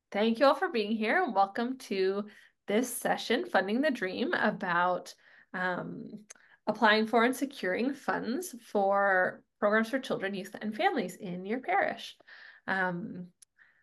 Thank you all for being here and welcome to this session, Funding the Dream, about um, applying for and securing funds for programs for children, youth, and families in your parish. Um,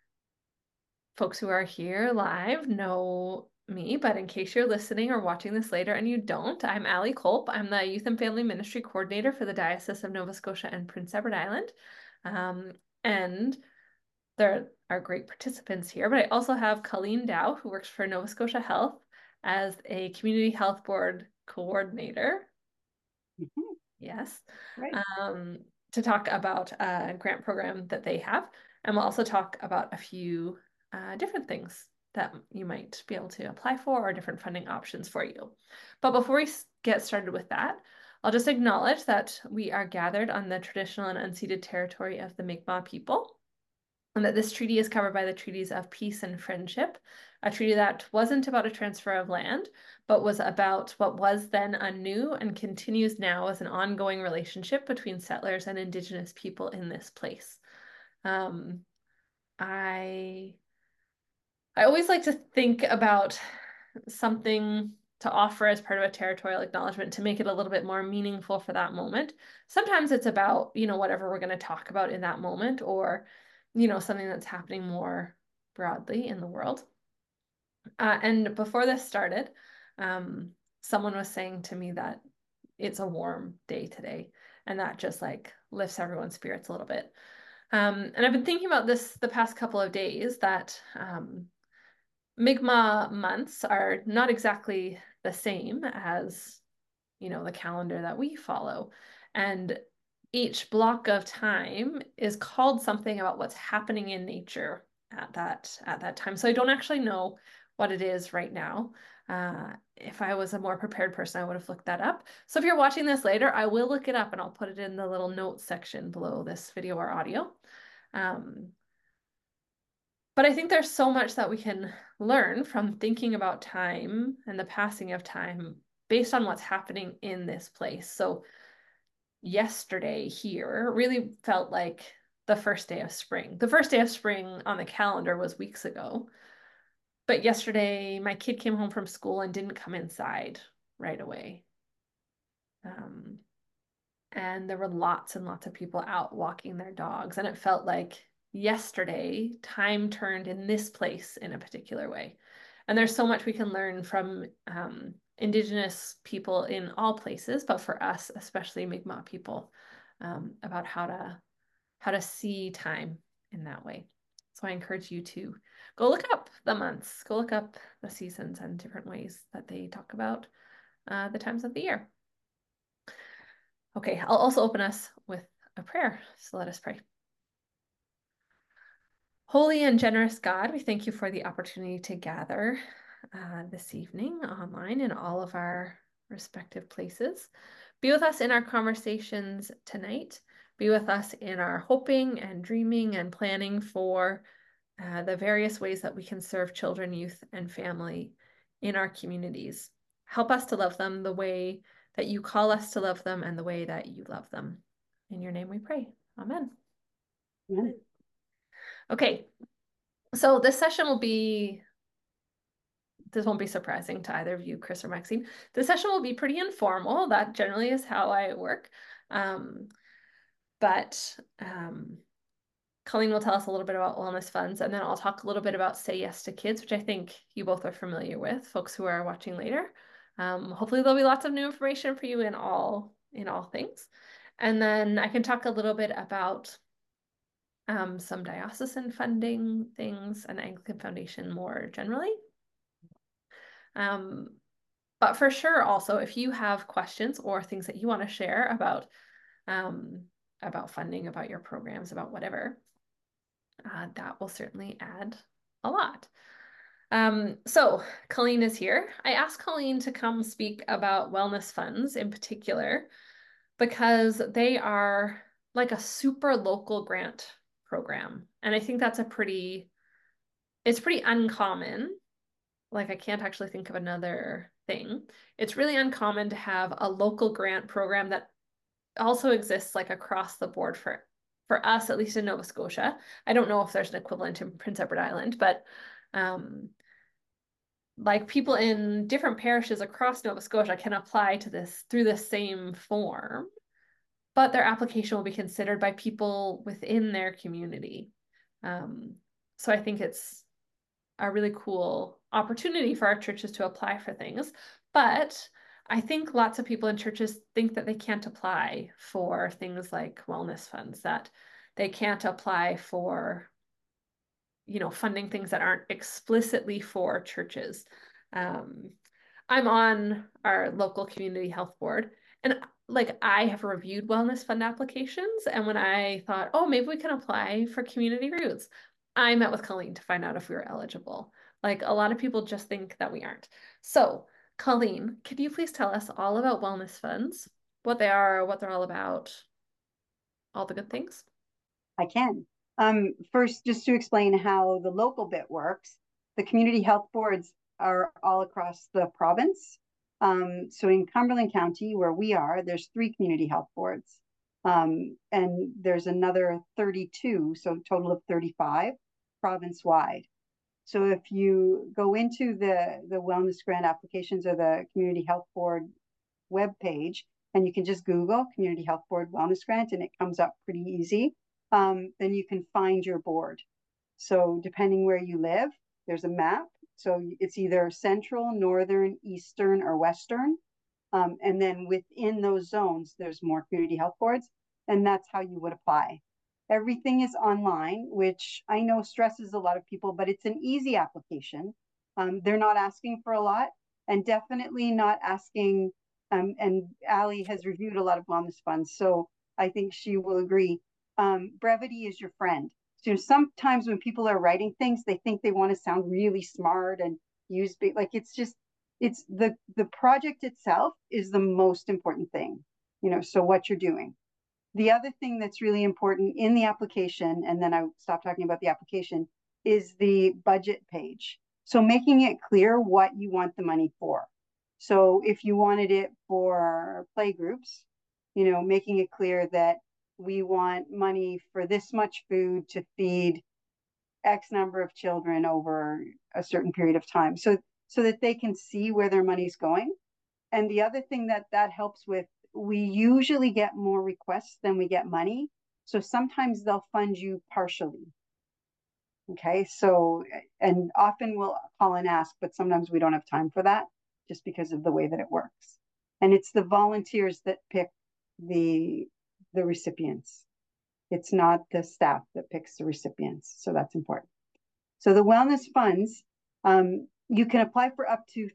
Folks who are here live know me, but in case you're listening or watching this later and you don't, I'm Allie Culp. I'm the Youth and Family Ministry Coordinator for the Diocese of Nova Scotia and Prince Edward Island. Um, and there are great participants here, but I also have Colleen Dow, who works for Nova Scotia Health as a Community Health Board Coordinator. Mhm. Yes. Right. Um, to talk about a grant program that they have. And we'll also talk about a few different things that you might be able to apply for or different funding options for you. But before we get started with that, I'll just acknowledge that we are gathered on the traditional and unceded territory of the Mi'kmaq people, and that this treaty is covered by the treaties of peace and friendship, a treaty that wasn't about a transfer of land, but was about what was then a new and continues now as an ongoing relationship between settlers and Indigenous people in this place. Um, I I always like to think about something to offer as part of a territorial acknowledgement to make it a little bit more meaningful for that moment. Sometimes it's about, whatever we're going to talk about in that moment or, something that's happening more broadly in the world. And before this started, someone was saying to me that it's a warm day today, and that just like lifts everyone's spirits a little bit. And I've been thinking about this the past couple of days that Mi'kmaq months are not exactly the same as, the calendar that we follow. And each block of time is called something about what's happening in nature at that time. So I don't actually know what it is right now. If I was a more prepared person, I would have looked that up. So if you're watching this later, I will look it up and I'll put it in the little notes section below this video or audio. Um, but I think there's so much that we can learn from thinking about time and the passing of time based on what's happening in this place. So yesterday here really felt like the first day of spring. The first day of spring on the calendar was weeks ago. But yesterday, my kid came home from school and didn't come inside right away. Um, and there were lots and lots of people out walking their dogs. And it felt like yesterday, time turned in this place in a particular way. And there's so much we can learn from Indigenous people in all places, but for us, especially Mi'kmaq people, about how to see time in that way. So I encourage you to go look up the months, go look up the seasons and different ways that they talk about the times of the year. Okay, I'll also open us with a prayer. So let us pray. Holy and generous God, we thank you for the opportunity to gather this evening online in all of our respective places. Be with us in our conversations tonight. Be with us in our hoping and dreaming and planning for the various ways that we can serve children, youth, and family in our communities. Help us to love them the way that you call us to love them and the way that you love them. In your name we pray. Amen. Yeah. Okay, so this won't be surprising to either of you, Chris or Maxine. This session will be pretty informal. That generally is how I work. Um, but Colleen will tell us a little bit about wellness funds, and then I'll talk a little bit about Say Yes to Kids, which I think you both are familiar with, folks who are watching later. Hopefully there'll be lots of new information for you in all things. And then I can talk a little bit about some diocesan funding things and Anglican Foundation more generally. Um, but for sure, also, if you have questions or things that you want to share about funding, about your programs, about whatever, that will certainly add a lot. So Colleen is here. I asked Colleen to come speak about wellness funds in particular because they are like a super local grant program. And I think it's pretty uncommon. Like I can't actually think of another thing. It's really uncommon to have a local grant program that also exists like across the board for us, at least in Nova Scotia. I don't know if there's an equivalent in Prince Edward Island, but Um, like people in different parishes across Nova Scotia can apply to this through the same form, but their application will be considered by people within their community. Um, so I think it's a really cool opportunity for our churches to apply for things. But I think lots of people in churches think that they can't apply for things like wellness funds, that they can't apply for, funding things that aren't explicitly for churches. Um, I'm on our local community health board, and like I have reviewed wellness fund applications. And when I thought, oh, maybe we can apply for Community Roots, I met with Colleen to find out if we were eligible. Like a lot of people just think that we aren't. So, Colleen, could you please tell us all about wellness funds, what they are, what they're all about, all the good things? I can. First, just to explain how the local bit works, the community health boards are all across the province. So in Cumberland County, where we are, there's 3 community health boards. And there's another 32, so total of 35 province-wide. So if you go into the wellness grant applications or the community health board web page, and you can just Google Community Health Board Wellness Grant, and it comes up pretty easy. Then you can find your board. So depending where you live, there's a map. So it's either central, northern, eastern, or western. And then within those zones, there's more community health boards, and that's how you would apply. Everything is online, which I know stresses a lot of people, but it's an easy application. They're not asking for a lot, and definitely not asking. And Ali has reviewed a lot of wellness funds, so I think she will agree. Brevity is your friend. So sometimes when people are writing things, they think they want to sound really smart and use like it's the project itself is the most important thing, so what you're doing. The other thing that's really important in the application, and then I stop talking about the application, is the budget page. So making it clear what you want the money for. So if you wanted it for play groups, making it clear that we want money for this much food to feed X number of children over a certain period of time. So that they can see where their money's going. And the other thing that helps with, we usually get more requests than we get money. So sometimes they'll fund you partially. Okay. So, and often we'll call and ask, but sometimes we don't have time for that just because of the way that it works. And it's the volunteers that pick the recipients. It's not the staff that picks the recipients. So that's important. So the wellness funds, you can apply for up to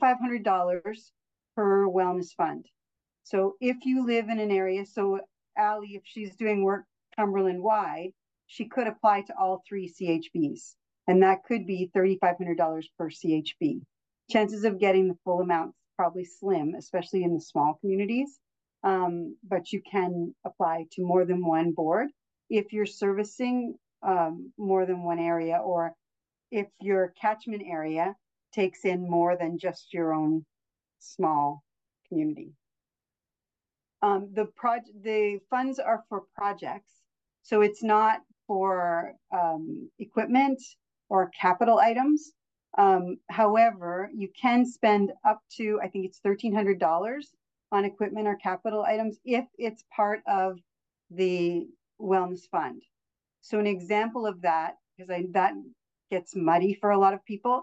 $3,500 per wellness fund. So if you live in an area, so Ali, if she's doing work Cumberland wide, she could apply to all 3 CHBs, and that could be $3,500 per CHB. Chances of getting the full amount probably slim, especially in the small communities. But you can apply to more than one board if you're servicing more than one area, or if your catchment area takes in more than just your own small community. The funds are for projects, so it's not for equipment or capital items. However, you can spend up to, I think it's $1,300 on equipment or capital items if it's part of the wellness fund. So an example of that, because that gets muddy for a lot of people.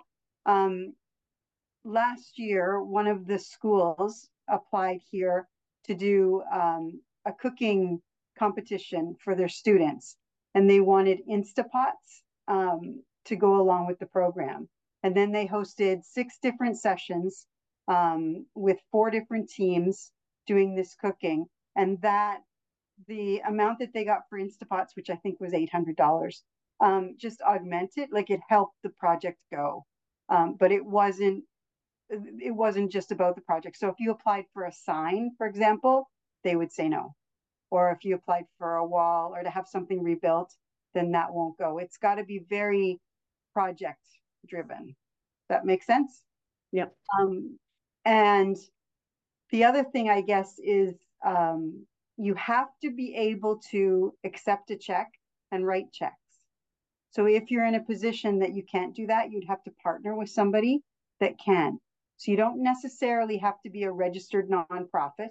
Last year, one of the schools applied here to do a cooking competition for their students, and they wanted Instapots to go along with the program. And then they hosted 6 different sessions with 4 different teams doing this cooking. And the amount that they got for Instapots, which I think was $800, just augmented, like it helped the project go. But it wasn't just about the project. So if you applied for a sign, for example, they would say no. Or if you applied for a wall or to have something rebuilt, then that won't go. It's got to be very project driven. That makes sense? Yeah. And the other thing, I guess, is you have to be able to accept a check and write checks. So if you're in a position that you can't do that, you'd have to partner with somebody that can. So you don't necessarily have to be a registered nonprofit,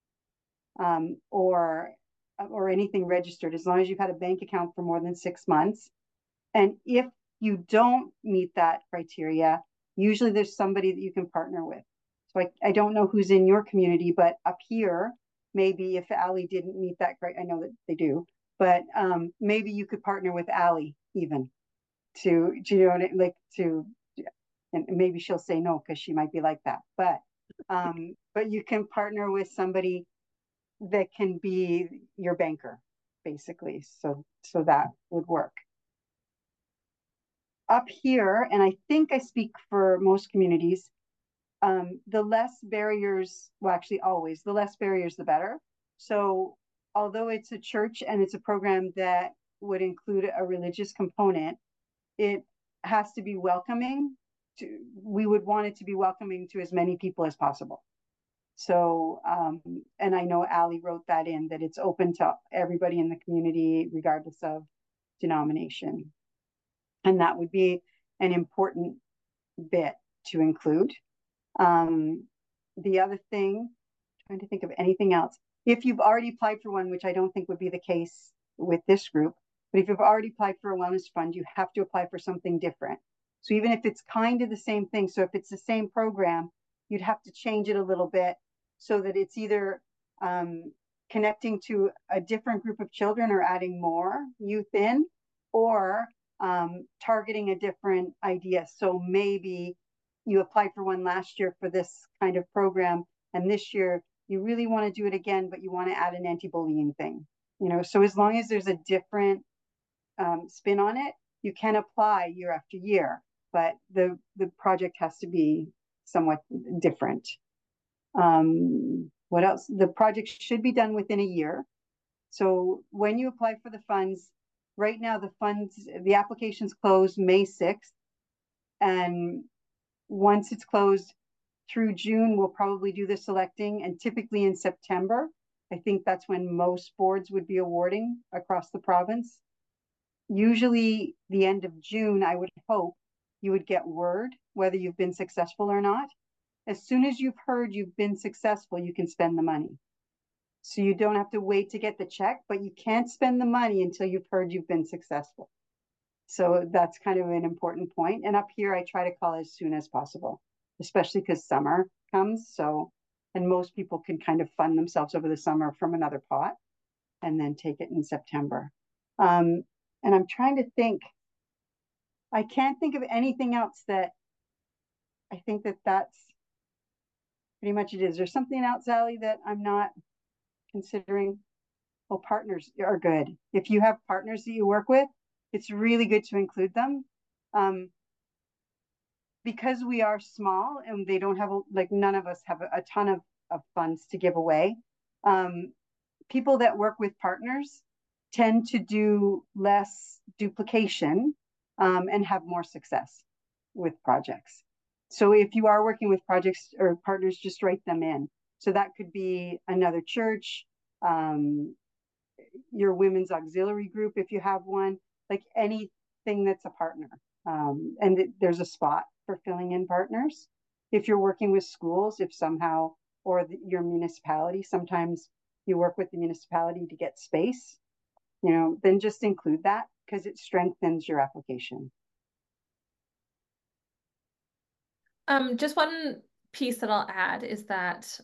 or anything registered, as long as you've had a bank account for more than 6 months. And if you don't meet that criteria, usually there's somebody that you can partner with. So I don't know who's in your community, but up here, maybe if Ali didn't meet that criteria, I know that they do, but maybe you could partner with Ali even you know, like to, and maybe she'll say no because she might be like that. But you can partner with somebody that can be your banker, basically. So that would work. Up here, and I think I speak for most communities, the less barriers, well, actually always, the less barriers, the better. So although it's a church and it's a program that would include a religious component, it has to be welcoming. We would want it to be welcoming to as many people as possible. So, and I know Ali wrote that in, that it's open to everybody in the community, regardless of denomination. And that would be an important bit to include. The other thing, trying to think of anything else. If you've already applied for one, which I don't think would be the case with this group, but if you've already applied for a wellness fund, you have to apply for something different. So even if it's kind of the same thing, so if it's the same program, you'd have to change it a little bit so that it's either connecting to a different group of children or adding more youth in, or targeting a different idea. So maybe you applied for one last year for this kind of program, and this year you really want to do it again, but you want to add an anti-bullying thing. You know, so as long as there's a different spin on it, you can apply year after year, but the project has to be somewhat different. What else? The project should be done within a year. So when you apply for the funds, right now the applications close May 6th, and once it's closed through June, we'll probably do the selecting, and typically in September, I think that's when most boards would be awarding across the province. Usually the end of June, I would hope you would get word whether you've been successful or not. As soon as you've heard you've been successful, you can spend the money. So you don't have to wait to get the check, but you can't spend the money until you've heard you've been successful. So that's kind of an important point. And up here, I try to call as soon as possible, especially because summer comes. So, and most people can kind of fund themselves over the summer from another pot and then take it in September. And I'm trying to think, I can't think of anything else that I think that's pretty much it is. There's something else, Ali, that I'm not considering. Well, partners are good. If you have partners that you work with, it's really good to include them. Because we are small and they don't have, like, none of us have a ton of funds to give away. People that work with partners tend to do less duplication, and have more success with projects. So if you are working with projects or partners, just write them in. So that could be another church, your women's auxiliary group, if you have one, like anything that's a partner. And there's a spot for filling in partners. If you're working with schools, if somehow, or your municipality, sometimes you work with the municipality to get space, you know, then just include that because it strengthens your application. Just one piece that I'll add is that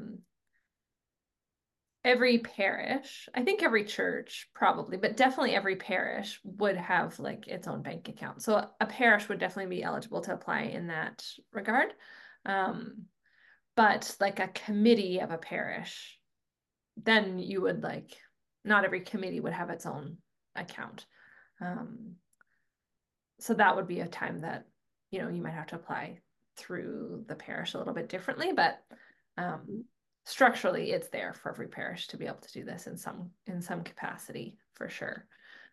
every parish, I think every church probably, but definitely every parish would have like its own bank account. So a parish would definitely be eligible to apply in that regard. But like a committee of a parish, then you would like, not every committee would have its own account. So that would be a time that, you know, you might have to apply through the parish a little bit differently, but structurally it's there for every parish to be able to do this in some capacity for sure.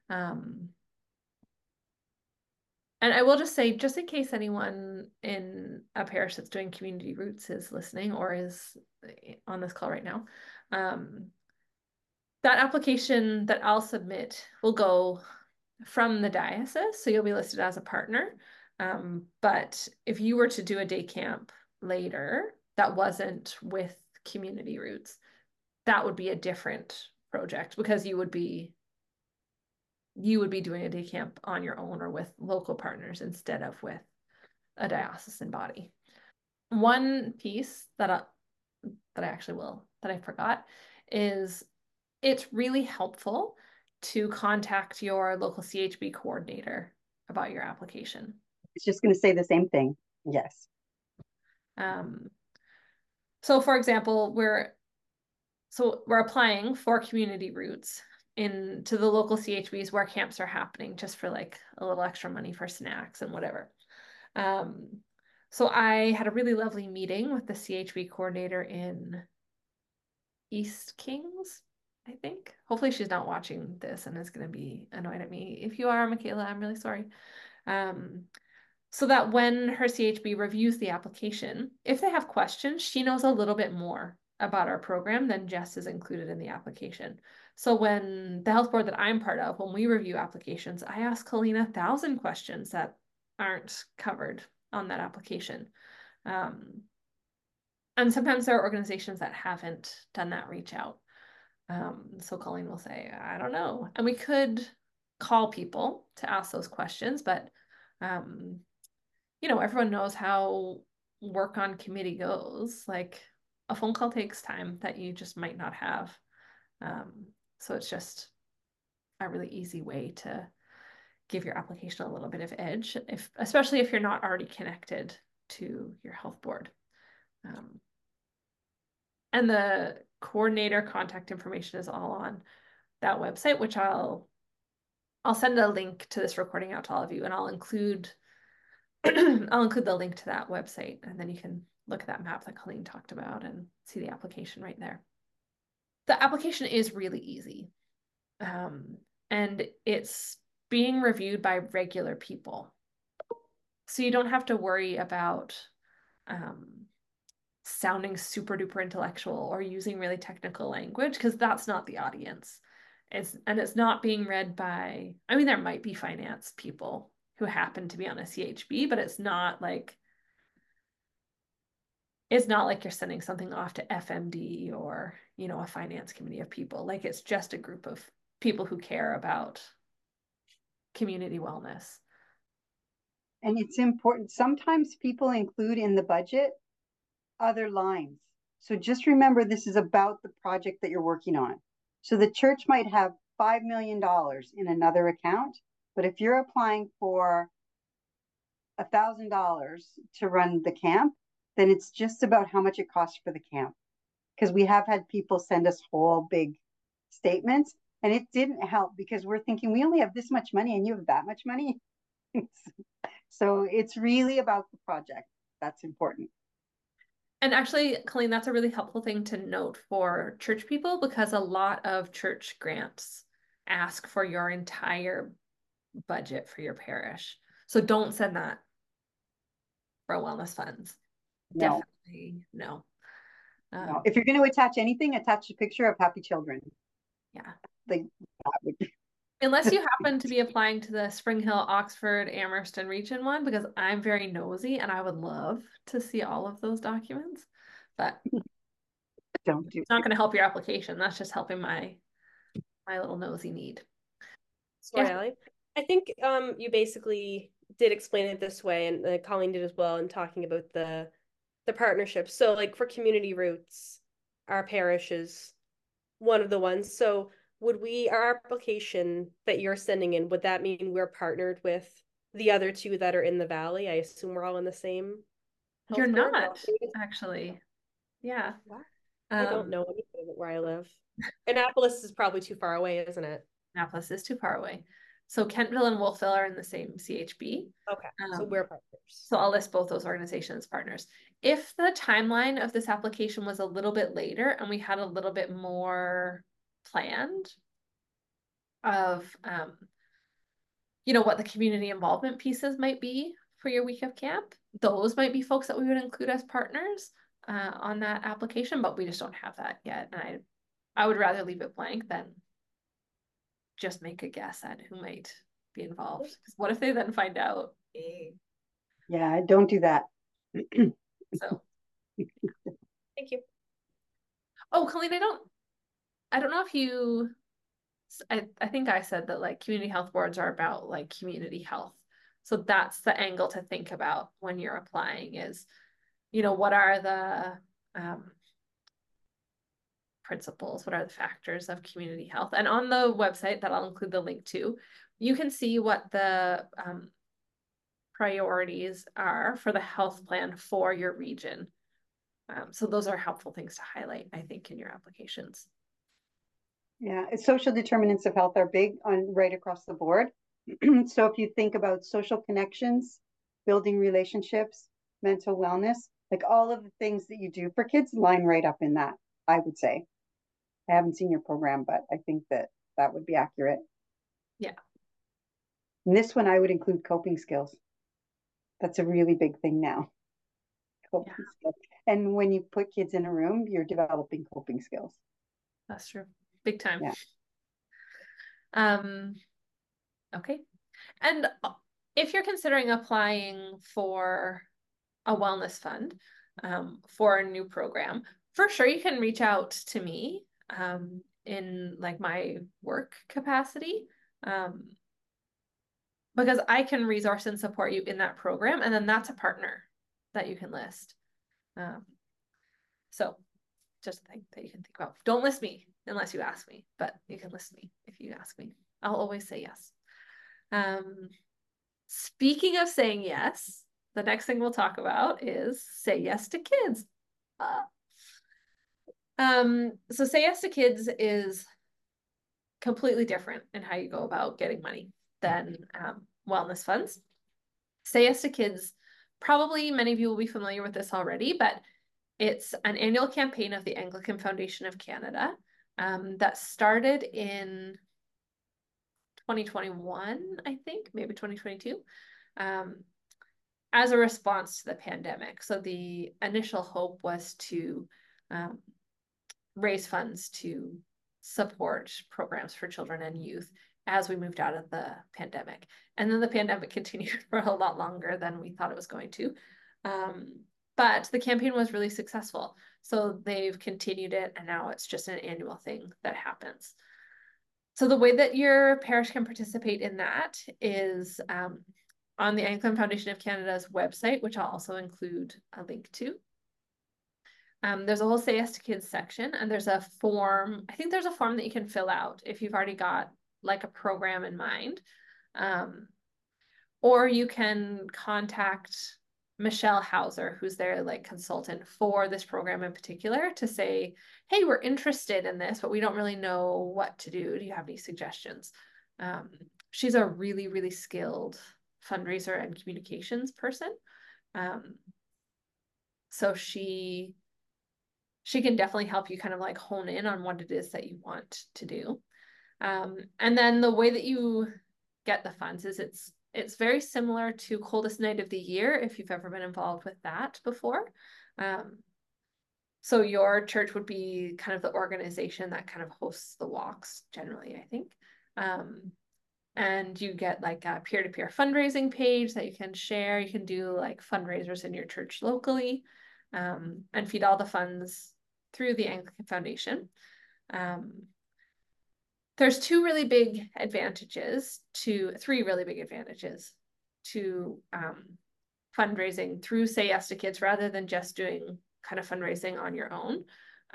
And I will just say, just in case anyone in a parish that's doing community roots is listening or is on this call right now, that application that I'll submit will go from the diocese, so you'll be listed as a partner. But if you were to do a day camp later that wasn't with Community Roots, that would be a different project because you would be doing a day camp on your own or with local partners instead of with a diocesan body. One piece that I forgot is it's really helpful to contact your local CHB coordinator about your application. It's just going to say the same thing. Yes. Um, so for example, we're applying for Community Roots into the local CHBs where camps are happening just for like a little extra money for snacks and whatever. Um, so I had a really lovely meeting with the CHB coordinator in East Kings, I think. Hopefully she's not watching this and is going to be annoyed at me. If you are, Michaela, I'm really sorry. Um, so that when her CHB reviews the application, if they have questions, she knows a little bit more about our program than just is included in the application. So when the health board that I'm part of, when we review applications, I ask Colleen 1,000 questions that aren't covered on that application. Um, and sometimes there are organizations that haven't done that reach out. So Colleen will say, I don't know. And we could call people to ask those questions, but um, everyone knows how work on committee goes. Like a phone call takes time that you just might not have. Um, so it's just a really easy way to give your application a little bit of edge, especially if you're not already connected to your health board. Um, and the coordinator contact information is all on that website, which I'll send a link to this recording out to all of you, and I'll include I'll include the link to that website, and then you can look at that map that Colleen talked about and see the application right there. The application is really easy, um, and it's being reviewed by regular people. So you don't have to worry about um, sounding super duper intellectual or using really technical language because that's not the audience. It's not being read by, I mean, there might be finance people who happen to be on a CHB, but it's not like you're sending something off to FMD or, a finance committee of people. Like it's just a group of people who care about community wellness. And it's important. Sometimes people include in the budget other lines. So just remember this is about the project that you're working on. So the church might have $5 million in another account, but if you're applying for $1,000 to run the camp, then it's just about how much it costs for the camp. Because we have had people send us whole big statements, and it didn't help because we're thinking we only have this much money and you have that much money. So it's really about the project. That's important. And actually, Colleen, that's a really helpful thing to note for church people because a lot of church grants ask for your entire budget for your parish. So don't send that for wellness funds. No, Definitely no. no. Um, If you're going to attach anything, attach a picture of happy children. yeah. Like that would Unless you happen to be applying to the Spring Hill, Oxford, Amherst, and Region one, because I'm very nosy and I would love to see all of those documents. But don't do it's not going to help your application. That's just helping my little nosy need. Sorry, Yes, Allie. I think you basically did explain it this way, and Colleen did as well in talking about the partnership. So, like for Community Roots, our parish is one of the ones. So, would our application that you're sending in, would that mean we're partnered with the other two that are in the valley? I assume we're all in the same you're health board. not actually. Yeah. Wow. I don't Um, know anything about where I live. Annapolis is probably too far away, isn't it? Annapolis is too far away. So Kentville and Wolfville are in the same CHB. Okay, so Um, we're partners. so I'll list both those organizations as partners. If the timeline of this application was a little bit later and we had a little bit more planned of what the community involvement pieces might be for your week of camp, those might be folks that we would include as partners on that application, but we just don't have that yet. And I would rather leave it blank than just make a guess at who might be involved. Because what if they then find out? Yeah, don't do that. So, Thank you. oh, Colleen, I don't know if you, I think I said that like community health boards are about like community health. So that's the angle to think about when you're applying is, what are the principles, what are the factors of community health? And on the website that I'll include the link to, you can see what the priorities are for the health plan for your region. So those are helpful things to highlight, I think, in your applications. Yeah, social determinants of health are big on right across the board. So if you think about social connections, building relationships, mental wellness, like all of the things that you do for kids line right up in that, I would say. I haven't seen your program, but I think that that would be accurate. Yeah. And this one I would include coping skills. That's a really big thing now. Coping skills. And when you put kids in a room, you're developing coping skills. That's true. Big time. Yeah. Okay. And if you're considering applying for a wellness fund for a new program, for sure you can reach out to me in like my work capacity because I can resource and support you in that program, and then that's a partner that you can list. So just a thing that you can think about. Don't list me unless you ask me, but you can list me if you ask me. I'll always say yes. Speaking of saying yes, the next thing we'll talk about is say yes to kids. So say yes to kids is completely different in how you go about getting money than wellness funds. Say yes to kids, probably many of you will be familiar with this already, but it's an annual campaign of the Anglican Foundation of Canada that started in 2021, I think, maybe 2022, as a response to the pandemic. So the initial hope was to raise funds to support programs for children and youth as we moved out of the pandemic. And then the pandemic continued for a lot longer than we thought it was going to. But the campaign was really successful. So they've continued it, and now it's just an annual thing that happens. So the way that your parish can participate in that is on the Anglican Foundation of Canada's website, which I'll also include a link to. There's a whole Say Yes to Kids section, and there's a form. I think there's a form that you can fill out if you've already got like a program in mind. Or you can contact Michelle Hauser, who's their like consultant for this program in particular, to say, hey, we're interested in this, but we don't really know what to do. Do you have any suggestions? She's a really, really skilled fundraiser and communications person. So she can definitely help you kind of like hone in on what it is that you want to do. And then the way that you get the funds is it's very similar to Coldest Night of the Year, if you've ever been involved with that before. So your church would be kind of the organization that kind of hosts the walks generally, I think. And you get like a peer-to-peer fundraising page that you can share. You can do like fundraisers in your church locally and feed all the funds through the Anglican Foundation. There's three really big advantages to fundraising through Say Yes to Kids rather than just doing kind of fundraising on your own.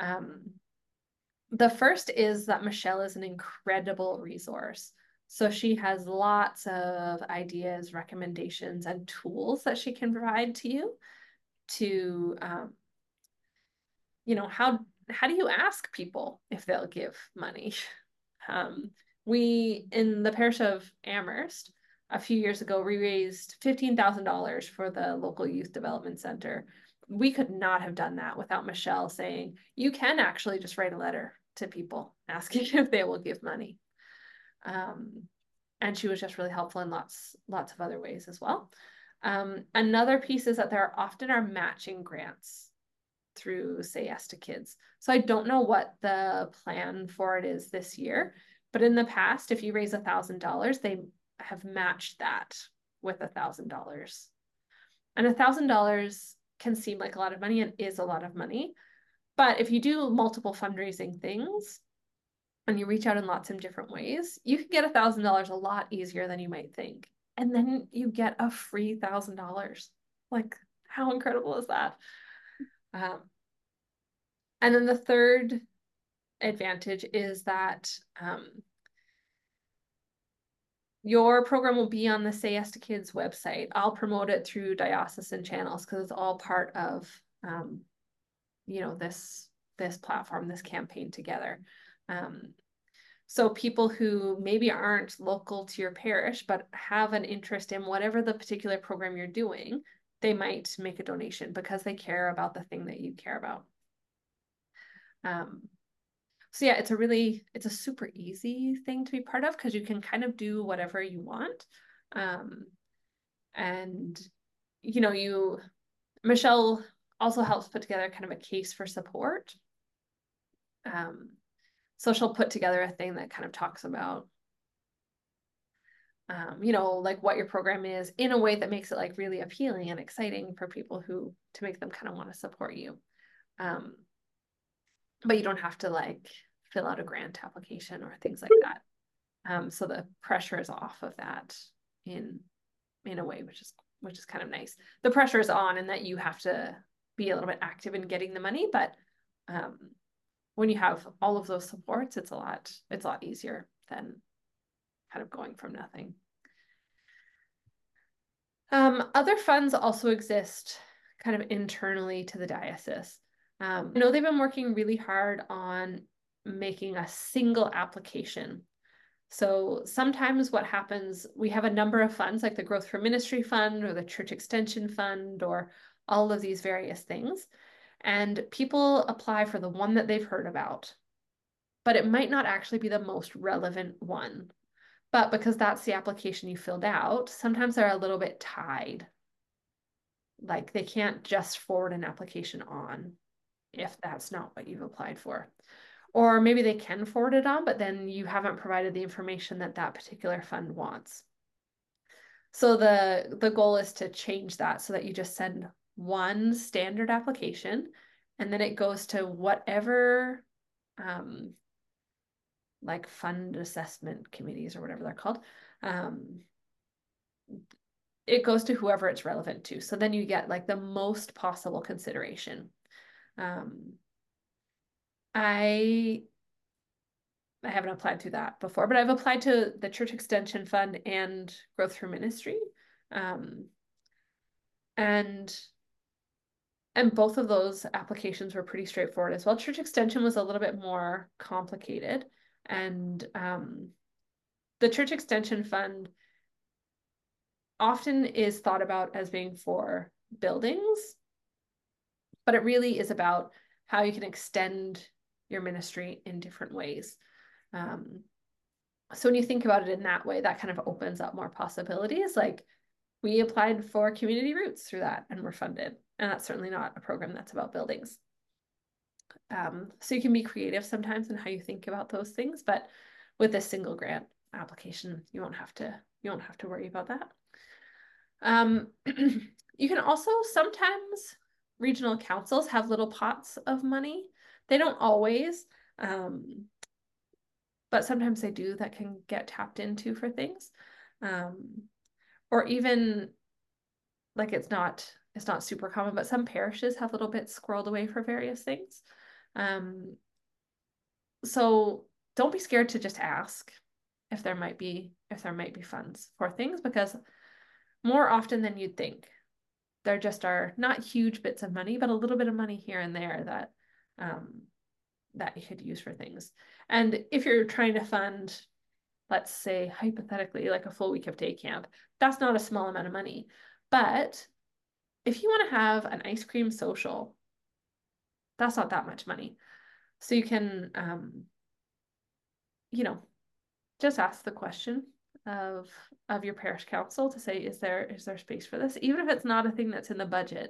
The first is that Michelle is an incredible resource. So she has lots of ideas, recommendations, and tools that she can provide to you to, how do you ask people if they'll give money? We, in the parish of Amherst, a few years ago, we raised $15,000 for the local youth development center. We could not have done that without Michelle saying, you can actually just write a letter to people asking if they will give money. And she was just really helpful in lots of other ways as well. Another piece is that there often are matching grants through Say Yes to Kids. So I don't know what the plan for it is this year, but in the past, if you raise $1,000, they have matched that with $1,000. And $1,000 can seem like a lot of money and is a lot of money. But if you do multiple fundraising things and you reach out in lots of different ways, you can get $1,000 a lot easier than you might think. And then you get a free $1,000. Like, how incredible is that? And then the third advantage is that your program will be on the Say Yes to Kids website. I'll promote it through diocesan channels because it's all part of, you know, this platform, this campaign together. So people who maybe aren't local to your parish, but have an interest in whatever the particular program you're doing, they might make a donation because they care about the thing that you care about. So yeah, it's a super easy thing to be part of because you can kind of do whatever you want. And you know, Michelle also helps put together kind of a case for support. So she'll put together a thing that kind of talks about, you know, like what your program is in a way that makes it like really appealing and exciting for people to make them kind of want to support you. But you don't have to like fill out a grant application or things like that. So the pressure is off of that in a way, which is kind of nice. The pressure is on in that you have to be a little bit active in getting the money, but when you have all of those supports, it's a lot easier than kind of going from nothing. Other funds also exist kind of internally to the diocese. I know they've been working really hard on making a single application. So sometimes what happens, we have a number of funds like the Growth for Ministry Fund or the Church Extension Fund or all of these various things. And people apply for the one that they've heard about, but it might not actually be the most relevant one. But because that's the application you filled out, sometimes they're a little bit tied. Like they can't just forward an application on if that's not what you've applied for. Or maybe they can forward it on, but then you haven't provided the information that that particular fund wants. So the goal is to change that so that you just send one standard application and then it goes to whatever like fund assessment committees or whatever they're called. It goes to whoever it's relevant to. So then you get like the most possible consideration. I haven't applied to that before, but I've applied to the Church Extension Fund and Growth for Ministry. And both of those applications were pretty straightforward as well. Church Extension was a little bit more complicated. And the Church Extension Fund often is thought about as being for buildings, but it really is about how you can extend your ministry in different ways. So when you think about it in that way, that kind of opens up more possibilities. Like we applied for Community Roots through that and we're funded. And that's certainly not a program that's about buildings. So you can be creative sometimes in how you think about those things, but with a single grant application, you won't have to worry about that. You can also sometimes regional councils have little pots of money. They don't always, but sometimes they do that can get tapped into for things. Or even like it's not super common, but some parishes have little bits squirreled away for various things. So don't be scared to just ask if there might be funds for things, because more often than you'd think, there just are not huge bits of money, but a little bit of money here and there that that you could use for things. And if you're trying to fund, let's say hypothetically, like a full week of day camp, that's not a small amount of money. But if you want to have an ice cream social, that's not that much money. So you can, you know, just ask the question of your parish council to say, is there space for this? Even if it's not a thing that's in the budget.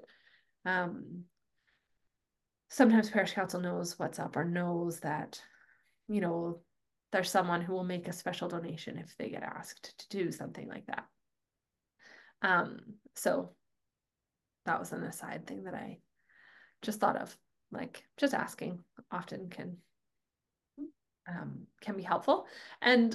Sometimes parish council knows what's up or knows that, you know, there's someone who will make a special donation if they get asked to do something like that. So that was an aside thing that I just thought of, like just asking often can be helpful. And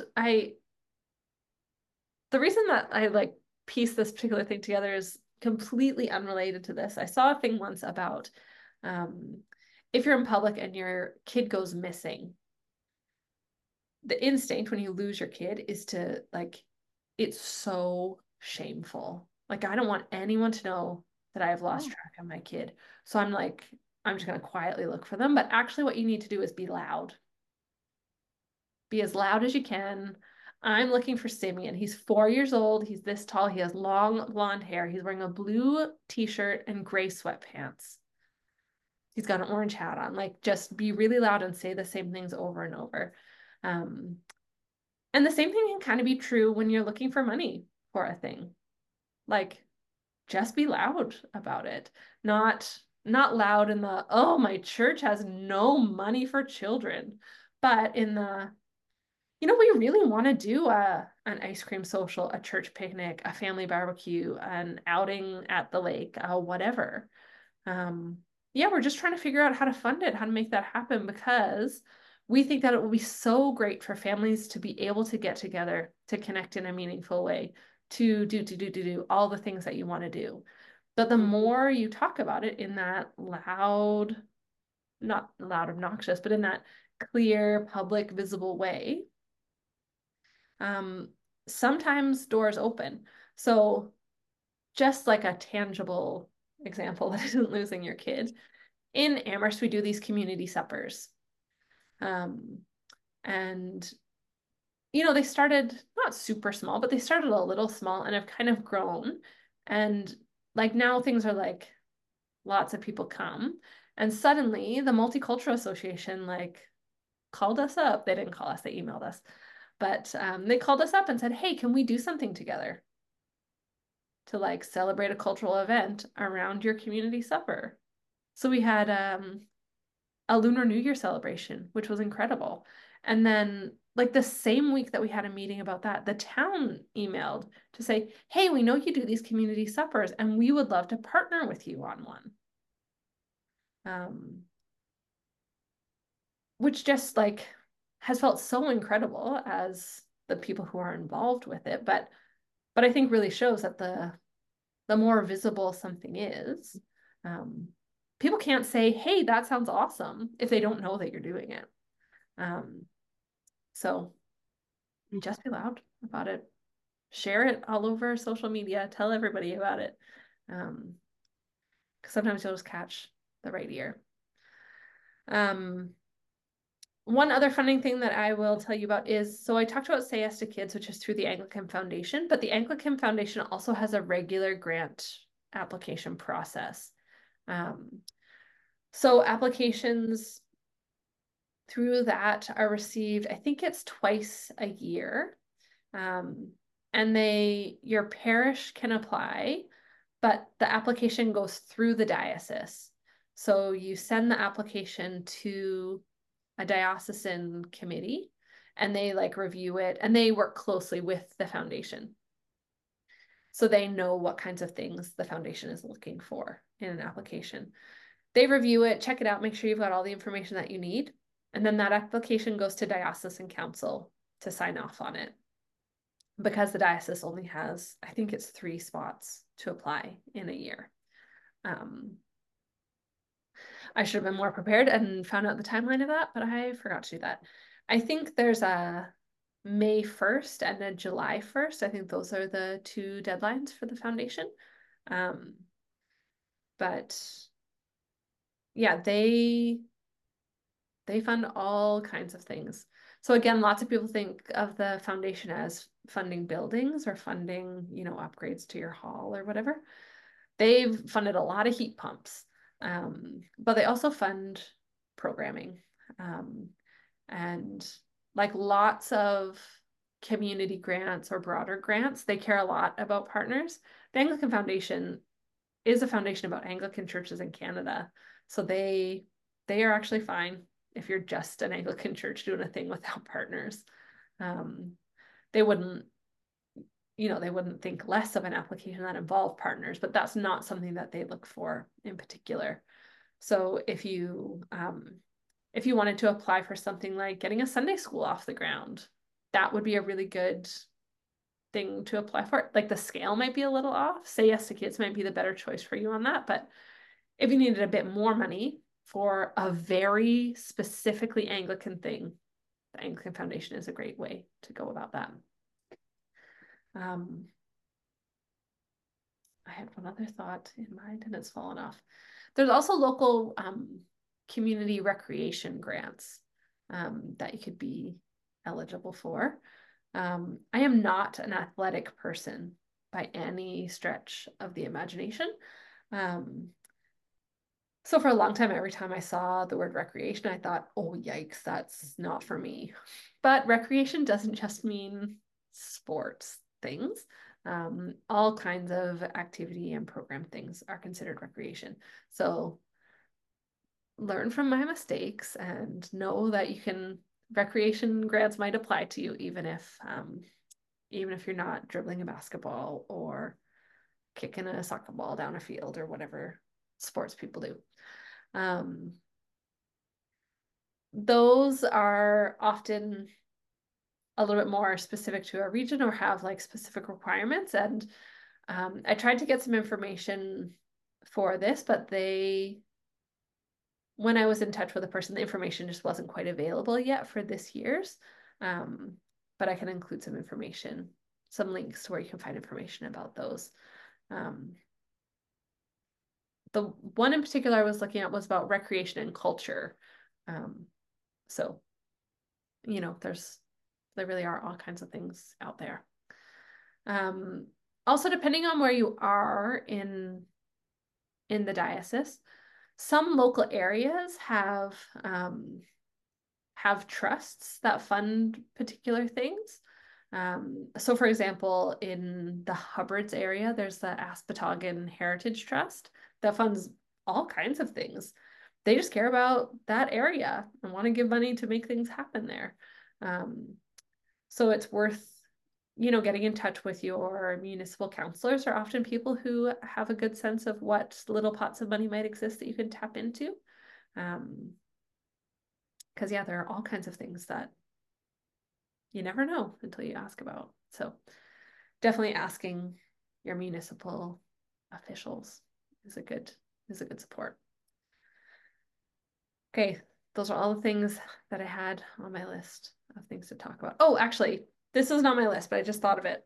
the reason that I like piece this particular thing together is completely unrelated to this. I saw a thing once about if you're in public and your kid goes missing, the instinct when you lose your kid is to like, it's so shameful. Like, I don't want anyone to know that I have lost track of my kid. So I'm like, I'm just going to quietly look for them. But actually, what you need to do is be loud. Be as loud as you can. I'm looking for Simeon. He's 4 years old. He's this tall. He has long blonde hair. He's wearing a blue t-shirt and gray sweatpants. He's got an orange hat on. Like, just be really loud and say the same things over and over. And the same thing can kind of be true when you're looking for money for a thing. Like, just be loud about it. Not loud in the, oh, my church has no money for children, but in the, we really want to do an ice cream social, a church picnic, a family barbecue, an outing at the lake, whatever. Yeah, we're just trying to figure out how to fund it, how to make that happen, because we think that it will be so great for families to be able to get together, to connect in a meaningful way, to do all the things that you want to do. But the more you talk about it in that loud, not loud, obnoxious, but in that clear, public, visible way, sometimes doors open. So just like a tangible example that isn't losing your kid, in Amherst, we do these community suppers. And, they started not super small, but they started a little small and have kind of grown. And like now things are like lots of people come. And suddenly the Multicultural Association like called us up. They didn't call us, they emailed us. But they called us up and said, hey, can we do something together to like celebrate a cultural event around your community supper? So we had a Lunar New Year celebration, which was incredible. And then like the same week that we had a meeting about that, the town emailed to say, hey, we know you do these community suppers and we would love to partner with you on one. Which just like has felt so incredible as the people who are involved with it. But I think really shows that the more visible something is, people can't say, hey, that sounds awesome if they don't know that you're doing it. So just be loud about it. Share it all over social media. Tell everybody about it. Because sometimes you'll just catch the right ear. One other funding thing that I will tell you about is, so I talked about Say Yes to Kids, which is through the Anglican Foundation, but the Anglican Foundation also has a regular grant application process. So applications through that are received, I think it's twice a year. And your parish can apply, but the application goes through the diocese. So you send the application to a diocesan committee and they like review it and they work closely with the foundation. So they know what kinds of things the foundation is looking for in an application. They review it, check it out, make sure you've got all the information that you need. And then that application goes to diocesan council to sign off on it. Because the diocese only has, I think it's 3 spots to apply in a year. I should have been more prepared and found out the timeline of that, but I forgot to do that. I think there's a May 1st and a July 1st. I think those are the 2 deadlines for the foundation. But yeah, they fund all kinds of things. So again, lots of people think of the foundation as funding buildings or funding, upgrades to your hall or whatever. They've funded a lot of heat pumps. But they also fund programming and like lots of community grants or broader grants. They care a lot about partners. The Anglican Foundation is a foundation about Anglican churches in Canada. So they are actually fine if you're just an Anglican church doing a thing without partners. They wouldn't, they wouldn't think less of an application that involved partners, but that's not something that they look for in particular. So if you wanted to apply for something like getting a Sunday school off the ground, that would be a really good thing to apply for. Like the scale might be a little off. Say Yes to Kids might be the better choice for you on that. But if you needed a bit more money for a very specifically Anglican thing, the Anglican Foundation is a great way to go about that. I had one other thought in mind and it's fallen off. There's also local community recreation grants that you could be eligible for. I am not an athletic person by any stretch of the imagination. So for a long time, every time I saw the word recreation, I thought, oh, yikes, that's not for me. But recreation doesn't just mean sports things. All kinds of activity and program things are considered recreation. So learn from my mistakes and know that recreation grants might apply to you even if you're not dribbling a basketball or kicking a soccer ball down a field or whatever sports people do. Those are often a little bit more specific to a region or have like specific requirements. And I tried to get some information for this, but when I was in touch with a person, the information just wasn't quite available yet for this year's. But I can include some information, some links to where you can find information about those. The one in particular I was looking at was about recreation and culture. So, there really are all kinds of things out there. Also, depending on where you are in the diocese, some local areas have trusts that fund particular things. So for example, in the Hubbards area, there's the Aspatagan Heritage Trust that funds all kinds of things. They just care about that area and want to give money to make things happen there. So it's worth, getting in touch with your municipal councilors are often people who have a good sense of what little pots of money might exist that you can tap into. Because yeah, there are all kinds of things that you never know until you ask about. So definitely asking your municipal officials is a good support. Okay, those are all the things that I had on my list of things to talk about. Oh, actually, this is not my list, but I just thought of it.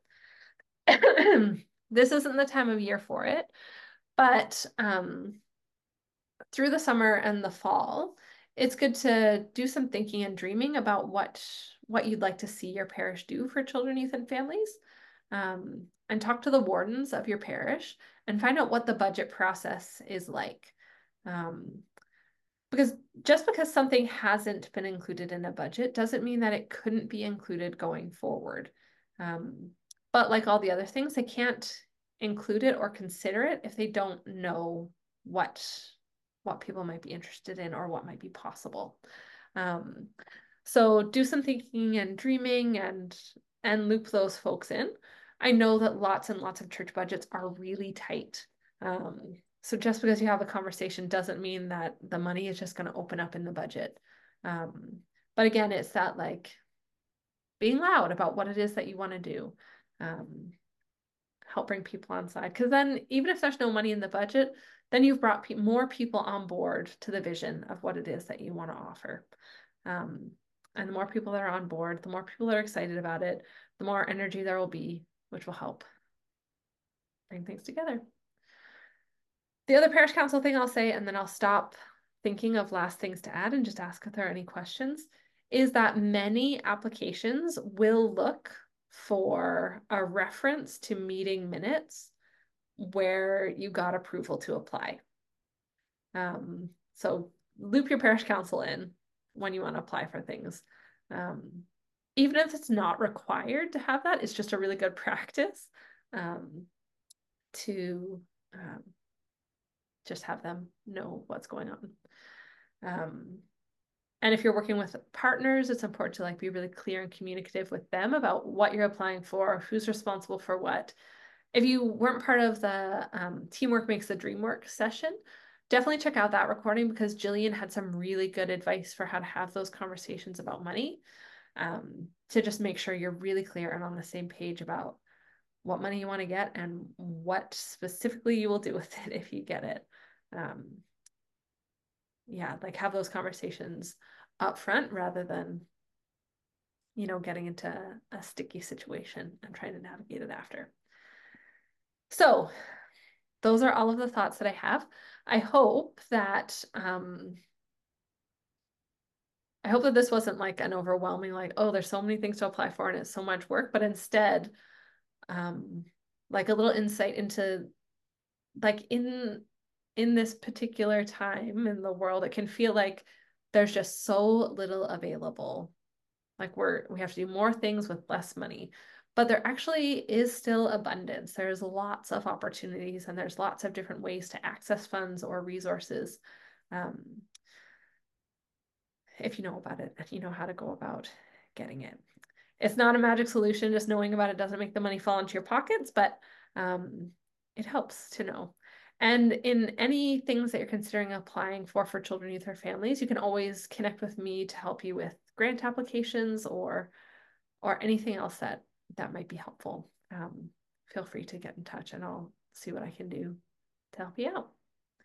This isn't the time of year for it, but through the summer and the fall, it's good to do some thinking and dreaming about what you'd like to see your parish do for children, youth, and families. And talk to the wardens of your parish and find out what the budget process is like. Because just because something hasn't been included in a budget doesn't mean that it couldn't be included going forward. But like all the other things, they can't include it or consider it if they don't know what people might be interested in or what might be possible. So do some thinking and dreaming and loop those folks in. I know that lots and lots of church budgets are really tight. So just because you have a conversation doesn't mean that the money is just going to open up in the budget. But again, it's that like being loud about what it is that you want to do. Help bring people on side. Because then even if there's no money in the budget, then you've brought more people on board to the vision of what it is that you want to offer. And the more people that are on board, the more people that are excited about it, the more energy there will be, which will help bring things together. The other parish council thing I'll say, and then I'll stop thinking of last things to add and just ask if there are any questions, is that many applications will look for a reference to meeting minutes where you got approval to apply. So loop your parish council in when you want to apply for things. Even if it's not required to have that, it's just a really good practice to just have them know what's going on. And if you're working with partners, it's important to like be really clear and communicative with them about what you're applying for, who's responsible for what. If you weren't part of the Teamwork Makes the Dream Work session, definitely check out that recording because Jillian had some really good advice for how to have those conversations about money, to just make sure you're really clear and on the same page about what money you want to get and what specifically you will do with it if you get it. Yeah, like have those conversations up front rather than, you know, getting into a sticky situation and trying to navigate it after. So those are all of the thoughts that I have. I hope that this wasn't like an overwhelming, like, oh, there's so many things to apply for and it's so much work, but instead, like a little insight into like in this particular time in the world, it can feel like there's just so little available. Like we have to do more things with less money, but there actually is still abundance. There's lots of opportunities and there's lots of different ways to access funds or resources. If you know about it and you know how to go about getting it. It's not a magic solution. Just knowing about it doesn't make the money fall into your pockets, but it helps to know. And in any things that you're considering applying for children, youth, or families, you can always connect with me to help you with grant applications or anything else that might be helpful. Feel free to get in touch and I'll see what I can do to help you out.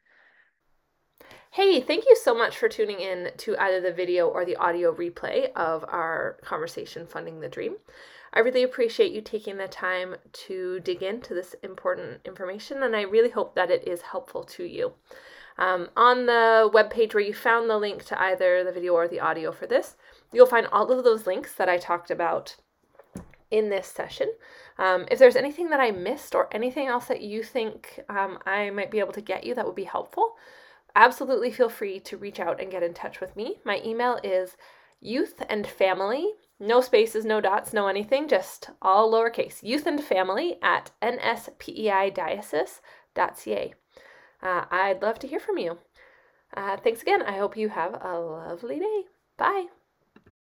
Hey, thank you so much for tuning in to either the video or the audio replay of our conversation Funding the Dream. I really appreciate you taking the time to dig into this important information, and I really hope that it is helpful to you. On the webpage where you found the link to either the video or the audio for this, you'll find all of those links that I talked about in this session. If there's anything that I missed or anything else that you think I might be able to get you that would be helpful, absolutely feel free to reach out and get in touch with me. My email is youthandfamily, no spaces, no dots, no anything, just all lowercase, youthandfamily@nsPEIdiocese.ca. I'd love to hear from you. Thanks again. I hope you have a lovely day. Bye.